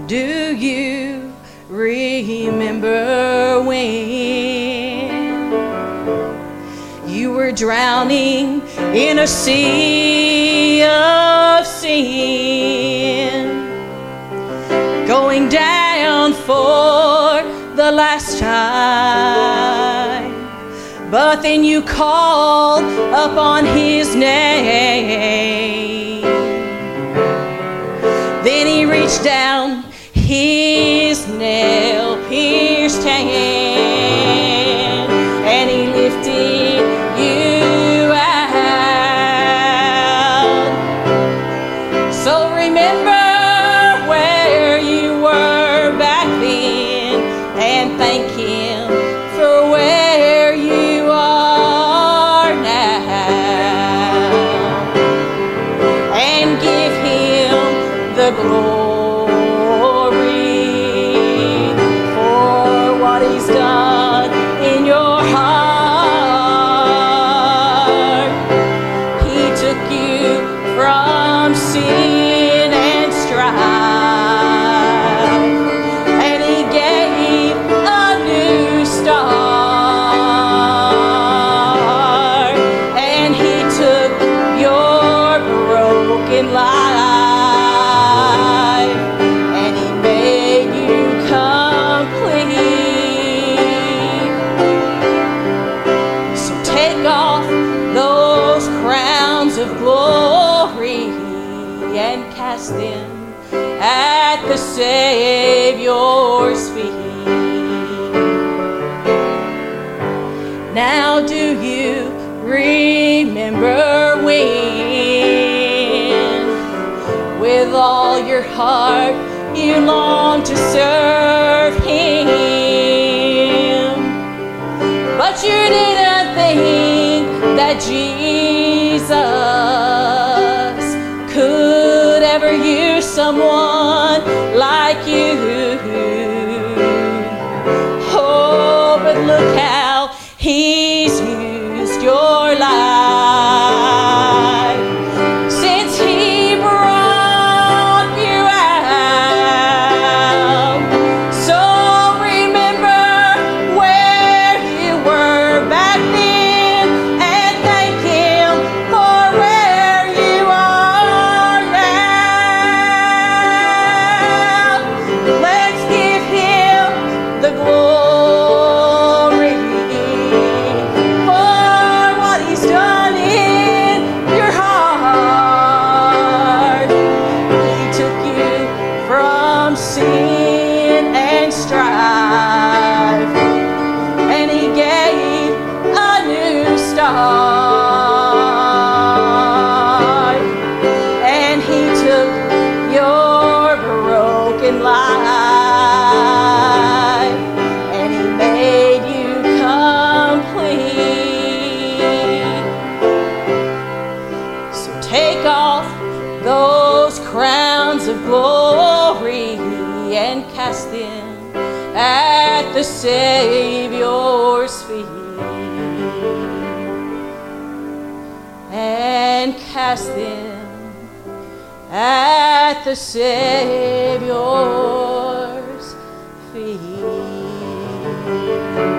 Do you remember when you were drowning in a sea of sin, going down for the last time, but then you called upon His name? Then He reached down His nail-pierced hand, and He lifted you out. So remember where you were back then, and thank Him for where you are now, and give Him the glory for what He's done in your heart. He took you from sin and strife, and He gave a new start, and He took your broken life, of glory, and cast them at the Savior's feet. Now do you remember when, with all your heart, you long to serve Him, but you didn't think that Jesus could ever use someone like you? Oh, but look how He's used your life since He brought you out. So remember where you were back then, and thank Him for where you are now. Let's give Him the glory for what He's done in your heart. He took you from sin and strife, and He gave a new start, and He took your broken life, and He made you complete. So take off those crowns of glory and cast them at the Savior's feet, and cast them at the Savior's feet.